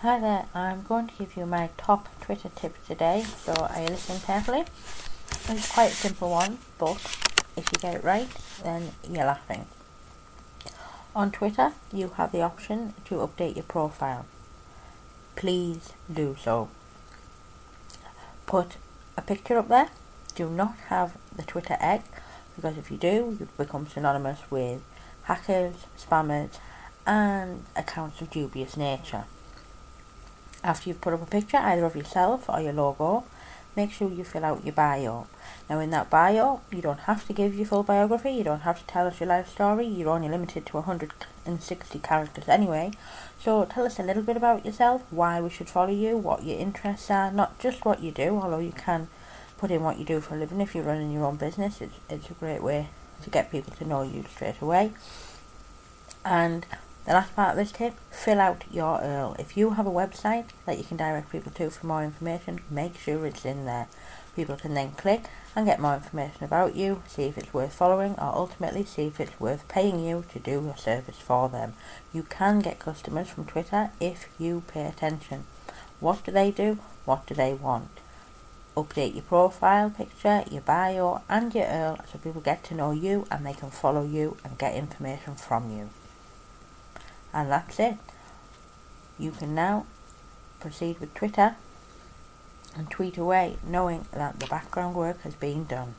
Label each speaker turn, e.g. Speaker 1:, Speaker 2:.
Speaker 1: Hi there, I'm going to give you my top Twitter tips today, so are you listening carefully? It's quite a simple one, but if you get it right, then you're laughing. On Twitter, you have the option to update your profile. Please do so. Put a picture up there. Do not have the Twitter egg, because if you do, you become synonymous with hackers, spammers, and accounts of dubious nature. After you've put up a picture either of yourself or your logo, make sure you fill out your bio. Now in that bio, you don't have to give your full biography, you don't have to tell us your life story, you're only limited to 160 characters anyway. So tell us a little bit about yourself, why we should follow you, what your interests are, not just what you do, although you can put in what you do for a living if you're running your own business. It's a great way to get people to know you straight away. And the last part of this tip, fill out your URL. If you have a website that you can direct people to for more information, make sure it's in there. People can then click and get more information about you, see if it's worth following, or ultimately see if it's worth paying you to do your service for them. You can get customers from Twitter if you pay attention. What do they do? What do they want? Update your profile picture, your bio, and your URL so people get to know you and they can follow you and get information from you. And that's it. You can now proceed with Twitter and tweet away knowing that the background work has been done.